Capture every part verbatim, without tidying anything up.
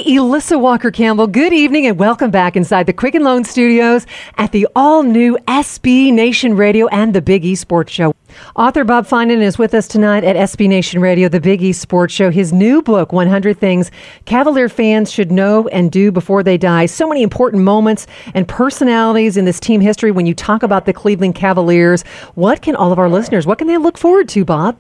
Elissa Walker-Campbell, good evening and welcome back inside the Quicken Loan Studios at the all-new S B Nation Radio and the Big E Sports Show. Author Bob Finan is with us tonight at S B Nation Radio, the Big E Sports Show. His new book, one hundred Things Cavalier Fans Should Know and Do Before They Die. So many important moments and personalities in this team history when you talk about the Cleveland Cavaliers. What can all of our listeners, what can they look forward to, Bob?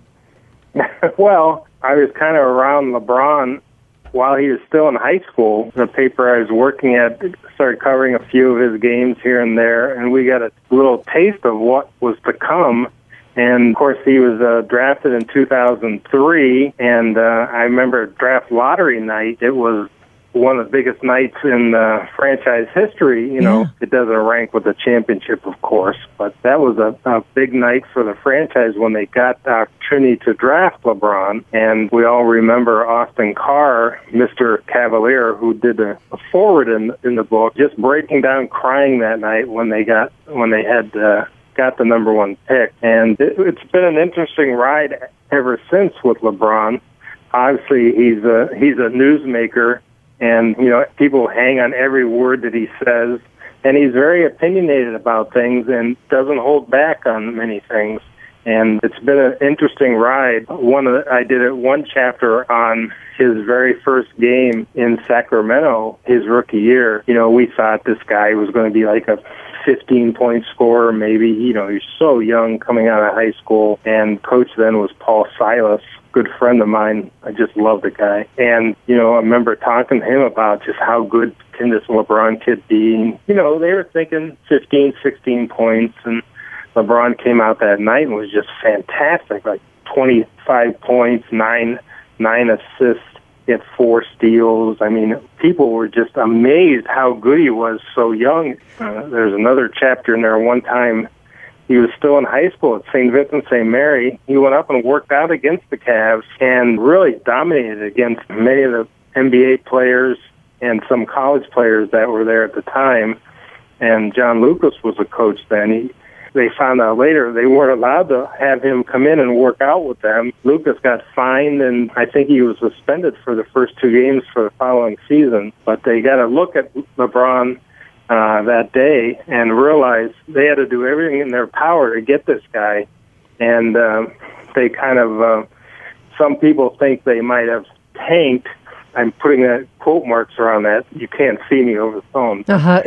Well, I was kind of around LeBron while he was still in high school. The paper I was working at started covering a few of his games here and there, and we got a little taste of what was to come. And, of course, he was uh, drafted in two thousand three, and uh, I remember draft lottery night. It was one of the biggest nights in uh, franchise history. You know, yeah. It doesn't rank with the championship, of course, but that was a, a big night for the franchise when they got the opportunity to draft LeBron. And we all remember Austin Carr, Mister Cavalier, who did a, a forward in in the book, just breaking down, crying that night when they got when they had uh, got the number one pick. And it, it's been an interesting ride ever since with LeBron. Obviously, he's a he's a newsmaker. And, you know, people hang on every word that he says. And he's very opinionated about things and doesn't hold back on many things. And it's been an interesting ride. One of the, I did a, one chapter on his very first game in Sacramento, his rookie year. You know, we thought this guy was going to be like a fifteen-point scorer, maybe. You know, he's so young coming out of high school. And coach then was Paul Silas. Good friend of mine. I just love the guy. And, you know, I remember talking to him about just how good can this LeBron kid be. And, you know, they were thinking fifteen, sixteen points, and LeBron came out that night and was just fantastic, like twenty-five points, nine, nine assists, he had four steals. I mean, people were just amazed how good he was so young. Uh, there's another chapter in there one time. He was still in high school at Saint Vincent Saint Mary. He went up and worked out against the Cavs and really dominated against many of the N B A players and some college players that were there at the time. And John Lucas was a coach then. He, they found out later they weren't allowed to have him come in and work out with them. Lucas got fined, and I think he was suspended for the first two games for the following season. But they got a look at LeBron Uh, that day and realized they had to do everything in their power to get this guy. And uh, they kind of, uh, some people think they might have tanked. I'm putting that quote marks around that. You can't see me over the phone. Uh-huh.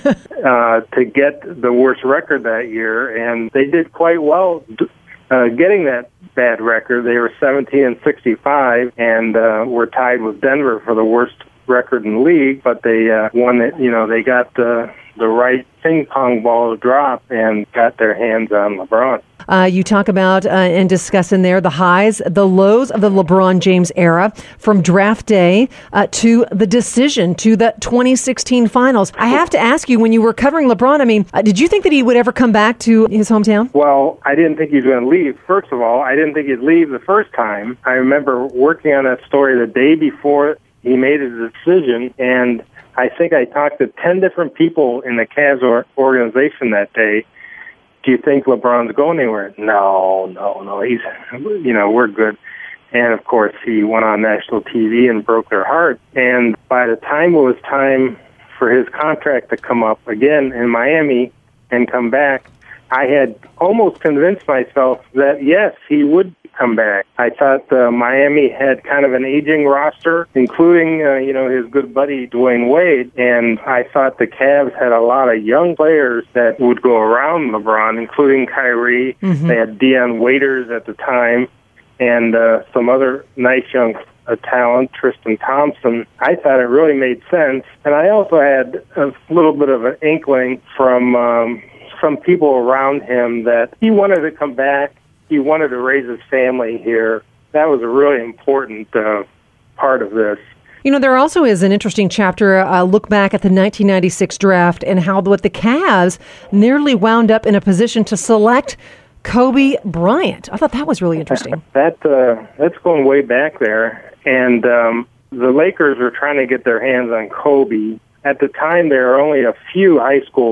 uh, to get the worst record that year. And they did quite well uh, getting that bad record. They were seventeen and sixty-five and uh, were tied with Denver for the worst record in the league, but they uh, won it. You know, they got the the right ping pong ball to drop and got their hands on LeBron. Uh, you talk about uh, and discuss in there the highs, the lows of the LeBron James era, from draft day uh, to the decision to the twenty sixteen finals. I have to ask you, when you were covering LeBron, I mean, uh, did you think that he would ever come back to his hometown? Well, I didn't think he was going to leave. First of all, I didn't think he'd leave the first time. I remember working on that story the day before he made his decision, and I think I talked to ten different people in the Cavs organization that day. Do you think LeBron's going anywhere? No, no, no. He's, you know, we're good. And, of course, he went on national T V and broke their heart. And by the time it was time for his contract to come up again in Miami and come back, I had almost convinced myself that, yes, he would come back. I thought uh, Miami had kind of an aging roster, including, uh, you know, his good buddy Dwayne Wade, and I thought the Cavs had a lot of young players that would go around LeBron, including Kyrie. Mm-hmm. They had Dion Waiters at the time, and uh, some other nice young uh, talent, Tristan Thompson. I thought it really made sense, and I also had a little bit of an inkling from um, some people around him that he wanted to come back. He wanted to raise his family here. That was a really important uh, part of this. You know, there also is an interesting chapter, uh, look back at the nineteen ninety-six draft and how what the Cavs nearly wound up in a position to select Kobe Bryant. I thought that was really interesting. that uh, That's going way back there. And um, the Lakers were trying to get their hands on Kobe. At the time, there were only a few high school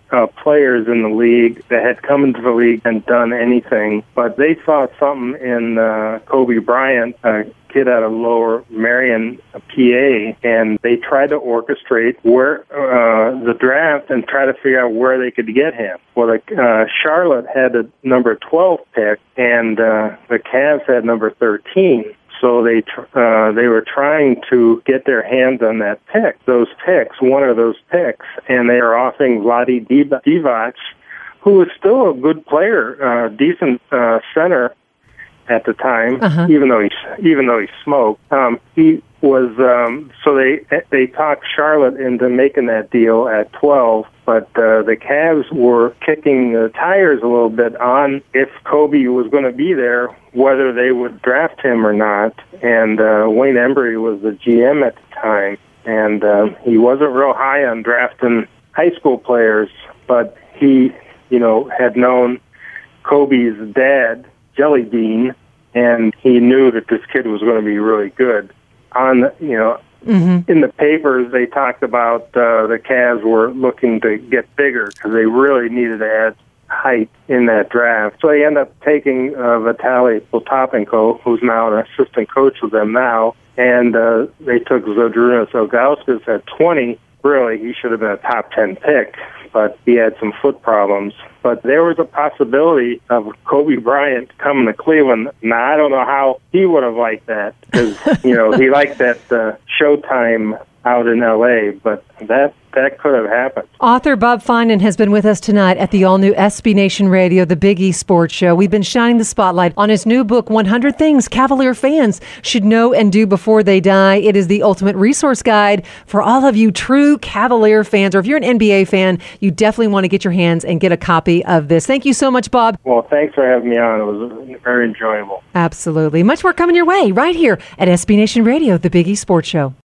uh, players in the league that had come into the league and done anything, but they saw something in uh, Kobe Bryant, a kid out of Lower Marion, P A, and they tried to orchestrate where uh, the draft and try to figure out where they could get him. Well, the, uh, Charlotte had a number twelve pick, and uh, the Cavs had number thirteen. So they tr- uh, they were trying to get their hands on that pick, those picks, one of those picks, and they are offering Vlade Divac, who was still a good player, uh, decent uh, center at the time, uh-huh. even though he even though he smoked. Um, he was um, so they they talked Charlotte into making that deal at twelve, but uh, the Cavs were kicking the tires a little bit on if Kobe was going to be there, whether they would draft him or not. And uh, Wayne Embry was the G M at the time, and uh, he wasn't real high on drafting high school players, but he, you know, had known Kobe's dad, Jelly Bean, and he knew that this kid was going to be really good. On, you know, mm-hmm. in the papers, they talked about uh, the Cavs were looking to get bigger because they really needed to add height in that draft. So they end up taking uh, Vitaly Potapenko, who's now an assistant coach with them now, and uh, they took Zydrunas Ilgauskas at twenty. Really, he should have been a top ten pick, but he had some foot problems. But there was a possibility of Kobe Bryant coming to Cleveland. Now, I don't know how he would have liked that, because, you know, he liked that uh, Showtime out in L A, but that that could have happened. Author Bob Finan has been with us tonight at the all-new S B Nation Radio, the Big E Sports Show. We've been shining the spotlight on his new book, one hundred Things Cavalier Fans Should Know and Do Before They Die. It is the ultimate resource guide for all of you true Cavalier fans, or if you're an N B A fan, you definitely want to get your hands and get a copy of this. Thank you so much, Bob. Well, thanks for having me on. It was very enjoyable. Absolutely. Much more coming your way right here at S B Nation Radio, the Big E Sports Show.